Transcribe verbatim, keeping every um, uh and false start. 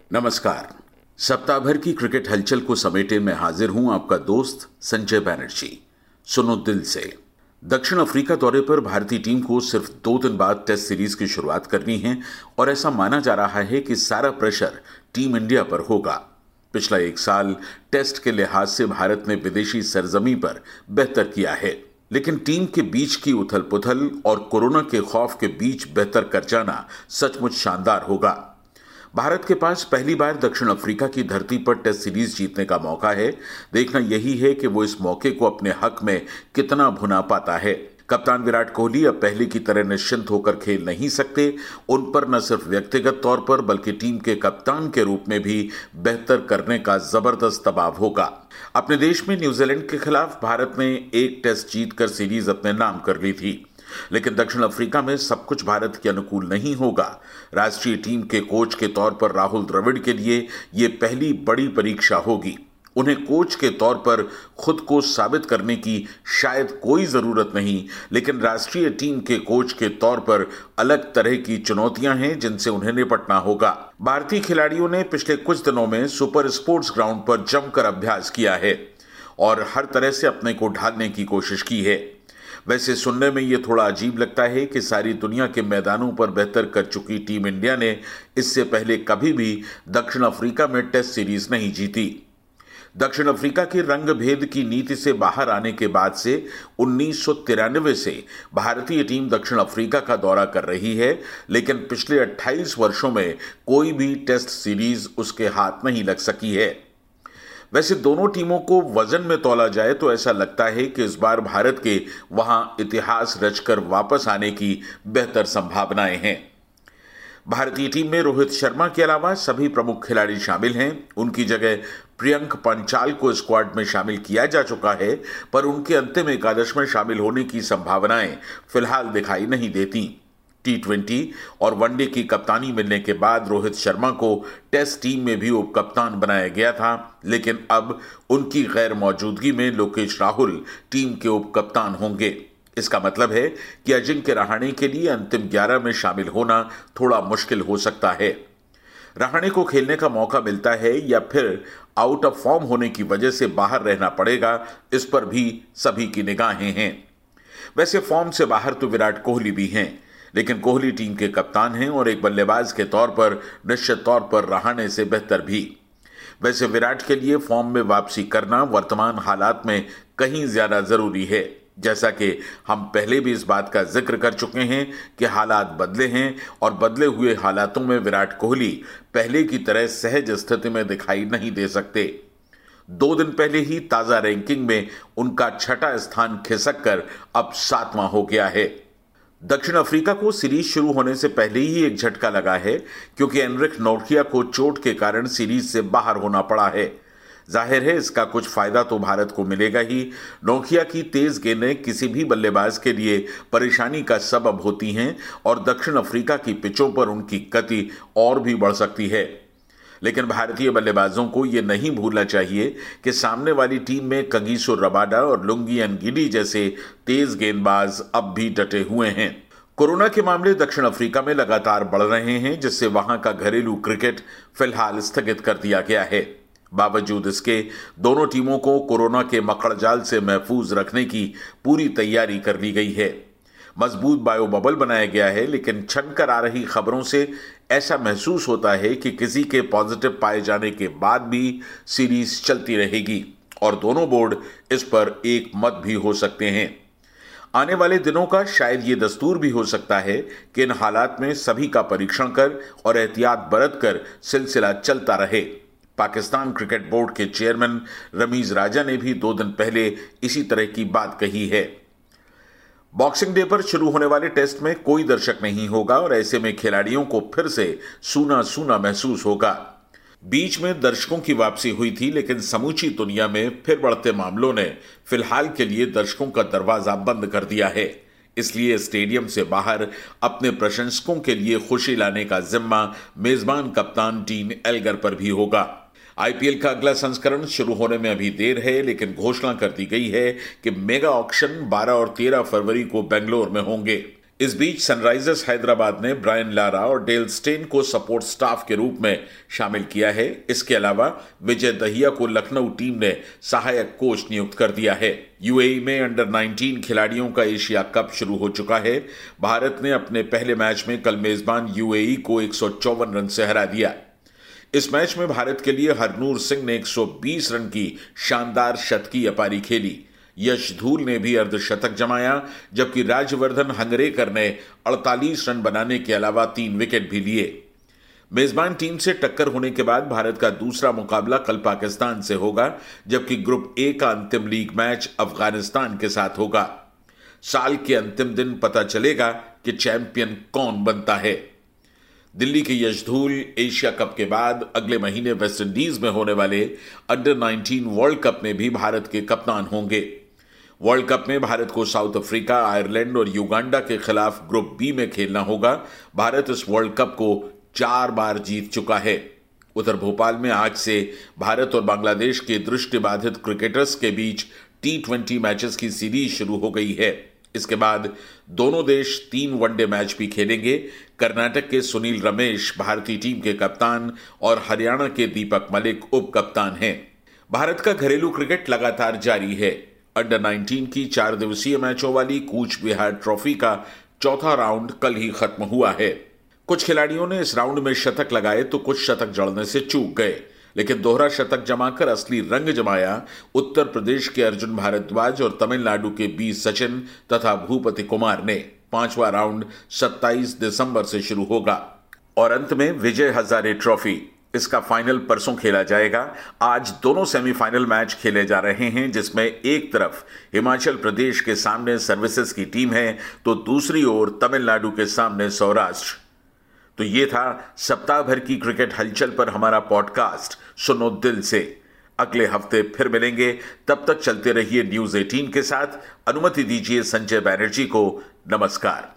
नमस्कार। सप्ताह भर की क्रिकेट हलचल को समेटे मैं हाजिर हूं आपका दोस्त संजय बैनर्जी। सुनो दिल से। दक्षिण अफ्रीका दौरे पर भारतीय टीम को सिर्फ दो दिन बाद टेस्ट सीरीज की शुरुआत करनी है और ऐसा माना जा रहा है कि सारा प्रेशर टीम इंडिया पर होगा। पिछला एक साल टेस्ट के लिहाज से भारत ने विदेशी सरजमी पर बेहतर किया है, लेकिन टीम के बीच की उथल पुथल और कोरोना के खौफ के बीच बेहतर कर जाना सचमुच शानदार होगा। भारत के पास पहली बार दक्षिण अफ्रीका की धरती पर टेस्ट सीरीज जीतने का मौका है। देखना यही है कि वो इस मौके को अपने हक में कितना भुना पाता है। कप्तान विराट कोहली अब पहले की तरह निश्चिंत होकर खेल नहीं सकते। उन पर न सिर्फ व्यक्तिगत तौर पर बल्कि टीम के कप्तान के रूप में भी बेहतर करने का जबरदस्त दबाव होगा। अपने देश में न्यूजीलैंड के खिलाफ भारत ने एक टेस्ट जीतकर सीरीज अपने नाम कर ली थी, लेकिन दक्षिण अफ्रीका में सब कुछ भारत के अनुकूल नहीं होगा। राष्ट्रीय टीम के कोच के तौर पर राहुल द्रविड़ के लिए यह पहली बड़ी परीक्षा होगी। उन्हें कोच के तौर पर खुद को साबित करने की शायद कोई जरूरत नहीं, लेकिन राष्ट्रीय टीम के कोच के तौर पर अलग तरह की चुनौतियां हैं जिनसे उन्हें निपटना होगा। भारतीय खिलाड़ियों ने पिछले कुछ दिनों में सुपर स्पोर्ट्स ग्राउंड पर जमकर अभ्यास किया है और हर तरह से अपने को ढालने की कोशिश की है। वैसे सुनने में यह थोड़ा अजीब लगता है कि सारी दुनिया के मैदानों पर बेहतर कर चुकी टीम इंडिया ने इससे पहले कभी भी दक्षिण अफ्रीका में टेस्ट सीरीज नहीं जीती। दक्षिण अफ्रीका के रंग भेद की नीति से बाहर आने के बाद से उन्नीस सौ तिरानवे से भारतीय टीम दक्षिण अफ्रीका का दौरा कर रही है, लेकिन पिछले अट्ठाईस वर्षों में कोई भी टेस्ट सीरीज उसके हाथ नहीं लग सकी है। वैसे दोनों टीमों को वजन में तौला जाए तो ऐसा लगता है कि इस बार भारत के वहां इतिहास रचकर वापस आने की बेहतर संभावनाएं हैं। भारतीय टीम में रोहित शर्मा के अलावा सभी प्रमुख खिलाड़ी शामिल हैं। उनकी जगह प्रियंक पंचाल को स्क्वाड में शामिल किया जा चुका है, पर उनके अंतिम एकादश में शामिल होने की संभावनाएं फिलहाल दिखाई नहीं देती। टी ट्वेंटी और वनडे की कप्तानी मिलने के बाद रोहित शर्मा को टेस्ट टीम में भी उप कप्तान बनाया गया था, लेकिन अब उनकी गैर मौजूदगी में लोकेश राहुल टीम के उप कप्तान होंगे। इसका मतलब है कि अजिंक्य रहाणे के लिए अंतिम ग्यारह में शामिल होना थोड़ा मुश्किल हो सकता है। रहाणे को खेलने का मौका मिलता है या फिर आउट ऑफ फॉर्म होने की वजह से बाहर रहना पड़ेगा, इस पर भी सभी की निगाहें हैं। वैसे फॉर्म से बाहर तो विराट कोहली भी हैं, लेकिन कोहली टीम के कप्तान हैं और एक बल्लेबाज के तौर पर निश्चित तौर पर रहाणे से बेहतर भी। वैसे विराट के लिए फॉर्म में वापसी करना वर्तमान हालात में कहीं ज्यादा जरूरी है। जैसा कि हम पहले भी इस बात का जिक्र कर चुके हैं कि हालात बदले हैं और बदले हुए हालातों में विराट कोहली पहले की तरह सहज स्थिति में दिखाई नहीं दे सकते। दो दिन पहले ही ताजा रैंकिंग में उनका छठा स्थान खिसक कर अब सातवां हो गया है। दक्षिण अफ्रीका को सीरीज शुरू होने से पहले ही एक झटका लगा है, क्योंकि एनरिक नोकिया को चोट के कारण सीरीज से बाहर होना पड़ा है। जाहिर है इसका कुछ फायदा तो भारत को मिलेगा ही। नोकिया की तेज गेंदें किसी भी बल्लेबाज के लिए परेशानी का सबब होती हैं और दक्षिण अफ्रीका की पिचों पर उनकी गति और भी बढ़ सकती है। लेकिन भारतीय बल्लेबाजों को यह नहीं भूलना चाहिए कि सामने वाली टीम में कगिसो रबाडा और लुंगी एनगिडी जैसे तेज गेंदबाज अब भी डटे हुए हैं। कोरोना के मामले दक्षिण अफ्रीका में लगातार बढ़ रहे हैं, जिससे वहां का घरेलू क्रिकेट फिलहाल स्थगित कर दिया गया है। बावजूद इसके दोनों टीमों को कोरोना के मकड़जाल से महफूज रखने की पूरी तैयारी कर ली गई है। मजबूत बायो बबल बनाया गया है, लेकिन छनकर आ रही खबरों से ऐसा महसूस होता है कि किसी के पॉजिटिव पाए जाने के बाद भी सीरीज चलती रहेगी और दोनों बोर्ड इस पर एक मत भी हो सकते हैं। आने वाले दिनों का शायद ये दस्तूर भी हो सकता है कि इन हालात में सभी का परीक्षण कर और एहतियात बरत कर सिलसिला चलता रहे। पाकिस्तान क्रिकेट बोर्ड के चेयरमैन रमीज राजा ने भी दो दिन पहले इसी तरह की बात कही है। बॉक्सिंग डे पर शुरू होने वाले टेस्ट में कोई दर्शक नहीं होगा और ऐसे में खिलाड़ियों को फिर से सूना सूना महसूस होगा। बीच में दर्शकों की वापसी हुई थी, लेकिन समूची दुनिया में फिर बढ़ते मामलों ने फिलहाल के लिए दर्शकों का दरवाजा बंद कर दिया है। इसलिए स्टेडियम से बाहर अपने प्रशंसकों के लिए खुशी लाने का जिम्मा मेजबान कप्तान टीन एल्गर पर भी होगा। आईपीएल का अगला संस्करण शुरू होने में अभी देर है, लेकिन घोषणा कर दी गई है कि मेगा ऑक्शन बारह और तेरह फरवरी को बेंगलोर में होंगे। इस बीच सनराइजर्स हैदराबाद ने ब्रायन लारा और डेल स्टेन को सपोर्ट स्टाफ के रूप में शामिल किया है। इसके अलावा विजय दहिया को लखनऊ टीम ने सहायक कोच नियुक्त कर दिया है। यूएई में अंडर नाइनटीन खिलाड़ियों का एशिया कप शुरू हो चुका है। भारत ने अपने पहले मैच में कल मेजबान यूएई को एक सौ चौवन रन से हरा दिया। इस मैच में भारत के लिए हरनूर सिंह ने एक सौ बीस रन की शानदार शतकीय पारी खेली। यश धूल ने भी अर्धशतक जमाया, जबकि राजवर्धन हंगरेकर ने अड़तालीस रन बनाने के अलावा तीन विकेट भी लिए। मेजबान टीम से टक्कर होने के बाद भारत का दूसरा मुकाबला कल पाकिस्तान से होगा, जबकि ग्रुप ए का अंतिम लीग मैच अफगानिस्तान के साथ होगा। साल के अंतिम दिन पता चलेगा कि चैंपियन कौन बनता है। दिल्ली के यश धूल एशिया कप के बाद अगले महीने वेस्टइंडीज में होने वाले अंडर नाइनटीन वर्ल्ड कप में भी भारत के कप्तान होंगे। वर्ल्ड कप में भारत को साउथ अफ्रीका, आयरलैंड और युगांडा के खिलाफ ग्रुप बी में खेलना होगा। भारत इस वर्ल्ड कप को चार बार जीत चुका है। उधर भोपाल में आज से भारत और बांग्लादेश के दृष्टिबाधित क्रिकेटर्स के बीच टी ट्वेंटी मैचेस की सीरीज शुरू हो गई है। इसके बाद दोनों देश तीन वनडे मैच भी खेलेंगे। कर्नाटक के सुनील रमेश भारतीय टीम के कप्तान और हरियाणा के दीपक मलिक उप कप्तान हैं। भारत का घरेलू क्रिकेट लगातार जारी है। अंडर नाइनटीन की चार दिवसीय मैचों वाली कूच बिहार ट्रॉफी का चौथा राउंड कल ही खत्म हुआ है। कुछ खिलाड़ियों ने इस राउंड में शतक लगाए तो कुछ शतक जड़ने से चूक गए, लेकिन दोहरा शतक जमाकर असली रंग जमाया उत्तर प्रदेश के अर्जुन भारद्वाज और तमिलनाडु के बी सचिन तथा भूपति कुमार ने। पांचवा राउंड सत्ताईस दिसंबर से शुरू होगा। और अंत में विजय हजारे ट्रॉफी, इसका फाइनल परसों खेला जाएगा। आज दोनों सेमीफाइनल मैच खेले जा रहे हैं, जिसमें एक तरफ हिमाचल प्रदेश के सामने सर्विसेज की टीम है तो दूसरी ओर तमिलनाडु के सामने सौराष्ट्र। तो ये था सप्ताह भर की क्रिकेट हलचल पर हमारा पॉडकास्ट सुनो दिल से। अगले हफ्ते फिर मिलेंगे, तब तक चलते रहिए न्यूज अठारह के साथ। अनुमति दीजिए संजय बैनर्जी को। नमस्कार।